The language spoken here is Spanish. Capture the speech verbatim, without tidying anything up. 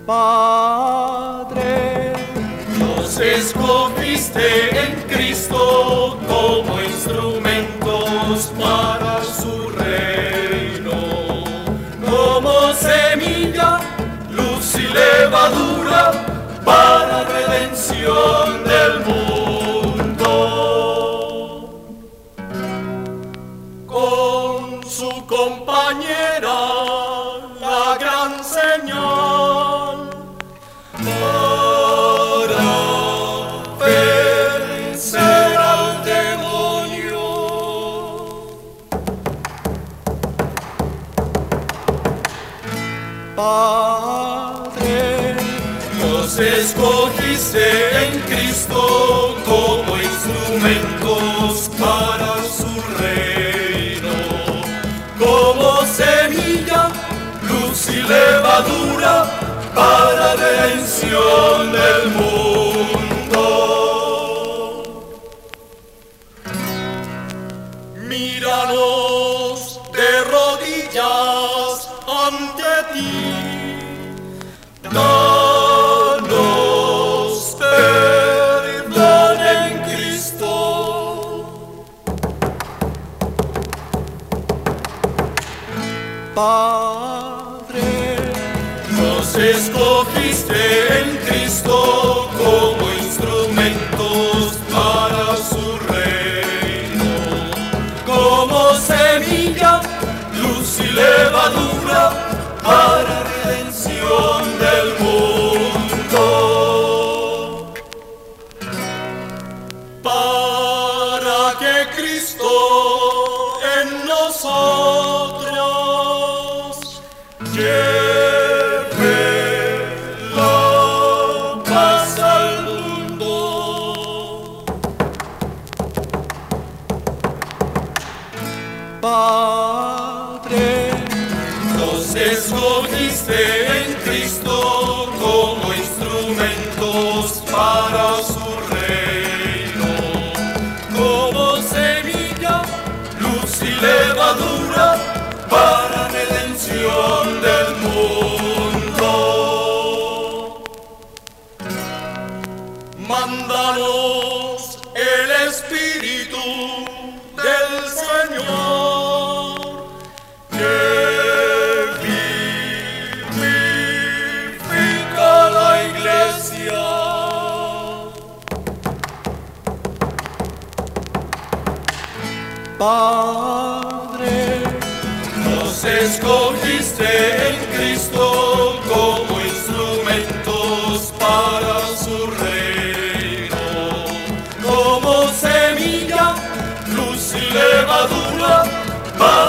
Padre, nos escogiste en Cristo como instrumentos para su reino, como semilla, luz y levadura para redención del mundo. Con su compañera, la gran señal para vencer al demonio. Padre, nos escogiste en Cristo como instrumentos para su reino, como semilla, luz y levadura para redención del mundo. Míranos de rodillas ante ti, danos perdón en Cristo. Padre, nos escogiste en Cristo como instrumentos para su reino, como semilla, luz y levadura para redención del mundo. Para que Cristo en nosotros lleve la paz al mundo. Padre, nos escogiste en Cristo como instrumentos para su reino, como semilla, luz y levadura para redención del mundo. Mándanos el Espíritu del Señor, que vivifica la iglesia. Padre, nos escogiste en Cristo como instrumentos para su reino, como semilla, luz y levadura para